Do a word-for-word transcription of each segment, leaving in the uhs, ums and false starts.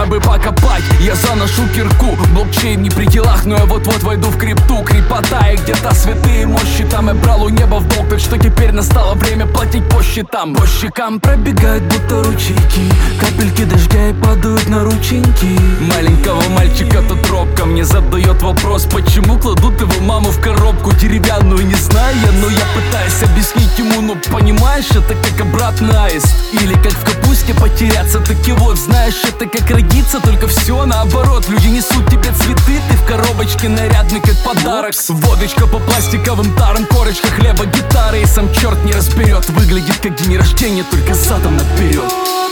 бы покопать. Я заношу кирку, блокчейн не при делах, но я вот-вот войду в крипту. Крепота и где-то святые мощи там. Я брал у неба в долг, так что теперь настало время платить по счетам. По щекам пробегают будто ручейки, капельки дождя и падают на рученьки. Маленького мальчика тут робко мне задает вопрос, почему кладут его маму в коробку деревянную. Не знаю я, но я пытаюсь объяснить ему. Ну понимаешь, это как обратный аист, или как в капусте потеряться. Таки вот, знаешь, это как родиться, только все наоборот. Люди несут тебе цветы, ты в коробочке нарядный как подарок. Водочка по пластиковым тарам, корочка хлеба, гитары, и сам черт не разберет. Выглядит как день рождения, только задом наперед.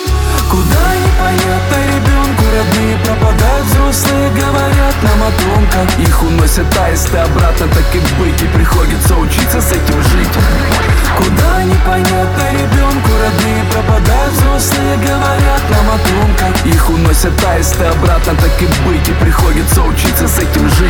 Куда непонятно ребенку, родные пропадают, взрослые говорят нам о том, как их уносят аисты обратно, так и быть, и приходится учиться с этим жить. Куда непонятно ребенку, родные пропадают, взрослые говорят нам о том, как их уносят аисты обратно, так и быть, и приходится учиться с этим жить.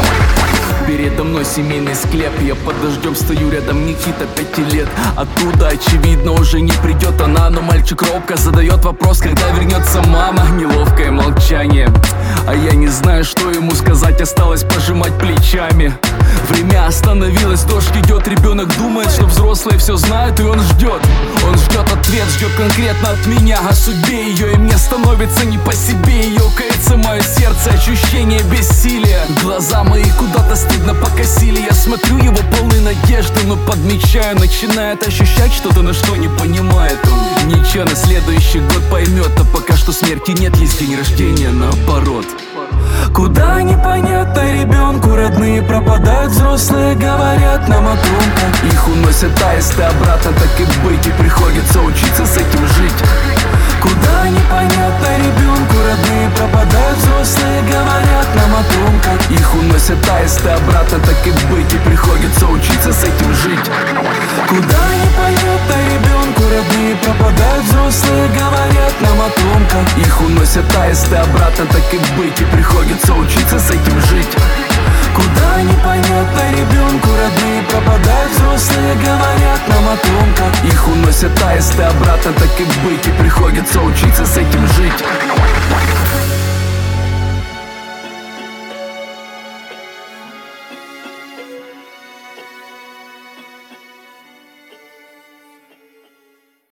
Передо мной семейный склеп, я под дождем стою, рядом Никита, пяти лет. Оттуда, очевидно, уже не придет она, но мальчик робко задает вопрос, когда вернется мама. Неловкое молчание, а я не знаю, что ему сказать, осталось пожимать плечами. Время остановилось, дождь идет, ребенок думает, что взрослые все знают, и он ждет. Он ждет ответ, ждет конкретно от меня о судьбе ее, и мне становится не по себе. Ее кается мое сердце, ощущение бессилия. Глаза мои куда-то стыдно покосили, я смотрю, его полны надежды, но подмечаю, начинает ощущать что-то, но что не понимает он. Ничего, на следующий год поймет, а пока что смерти нет, есть день рождения наоборот. Куда непонятно ребенку, родные пропадают, взрослые говорят нам о том, как их уносят аисты обратно, так и быть, и приходится учиться с этим жить. Куда непонятно ребенку, родные пропадают, взрослые говорят нам о том, как их уносят аисты обратно, так и быть, и приходится учиться с этим жить. Куда непонятно ребенку, родные пропадают, взрослые говорят нам о том, как их уносят аисты обратно, так и быть, и приходится учиться с этим жить. Куда непонятно ребенку, родные пропадают, взрослые говорят нам о том, как их уносят аисты обратно, так и быть, и приходится учиться с этим жить.